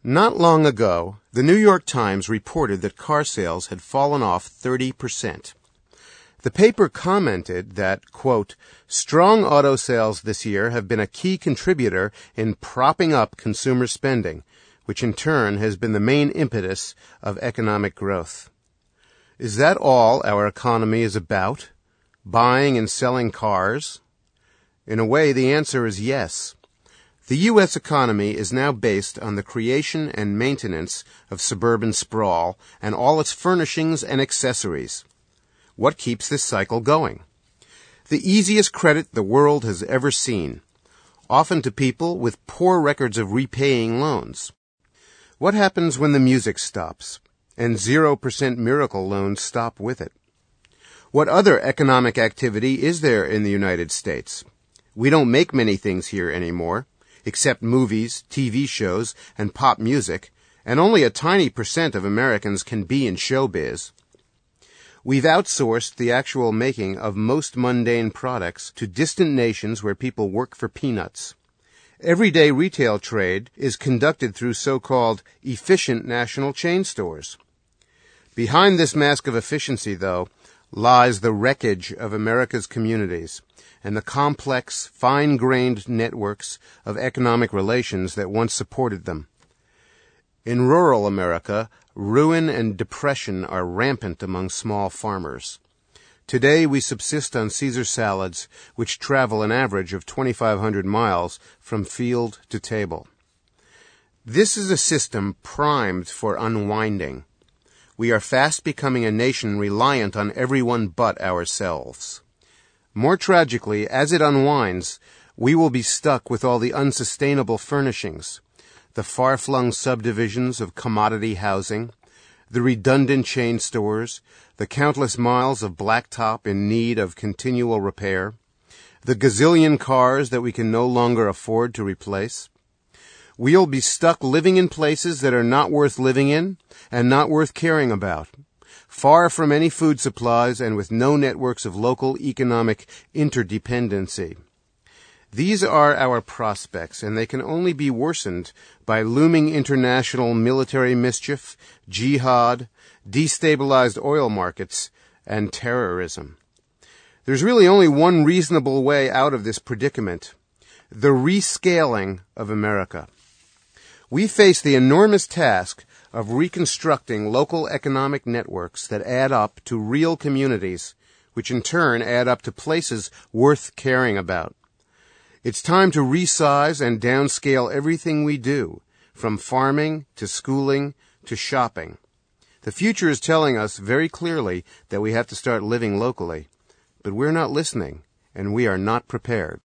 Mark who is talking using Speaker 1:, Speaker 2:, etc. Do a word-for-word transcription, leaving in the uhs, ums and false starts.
Speaker 1: Not long ago, the New York Times reported that car sales had fallen off thirty percent. The paper commented that, quote, strong auto sales this year have been a key contributor in propping up consumer spending, which in turn has been the main impetus of economic growth. Is that all our economy is about? Buying and selling cars? In a way, the answer is yes. The U S economy is now based on the creation and maintenance of suburban sprawl and all its furnishings and accessories. What keeps this cycle going? The easiest credit the world has ever seen, often to people with poor records of repaying loans. What happens when the music stops, and zero percent miracle loans stop with it? What other economic activity is there in the United States? We don't make many things here anymore, except movies, T V shows, and pop music, and only a tiny percent of Americans can be in showbiz. We've outsourced the actual making of most mundane products to distant nations where people work for peanuts. Everyday retail trade is conducted through so-called efficient national chain stores. Behind this mask of efficiency, though, lies the wreckage of America's communities and the complex, fine-grained networks of economic relations that once supported them. In rural America, ruin and depression are rampant among small farmers. Today we subsist on Caesar salads, which travel an average of twenty-five hundred miles from field to table. This is a system primed for unwinding. We are fast becoming a nation reliant on everyone but ourselves. More tragically, as it unwinds, we will be stuck with all the unsustainable furnishings, the far-flung subdivisions of commodity housing, the redundant chain stores, the countless miles of blacktop in need of continual repair, the gazillion cars that we can no longer afford to replace. We'll be stuck living in places that are not worth living in and not worth caring about, far from any food supplies and with no networks of local economic interdependency. These are our prospects, and they can only be worsened by looming international military mischief, jihad, destabilized oil markets, and terrorism. There's really only one reasonable way out of this predicament: the rescaling of America. We face the enormous task of reconstructing local economic networks that add up to real communities, which in turn add up to places worth caring about. It's time to resize and downscale everything we do, from farming to schooling to shopping. The future is telling us very clearly that we have to start living locally, but we're not listening, and we are not prepared.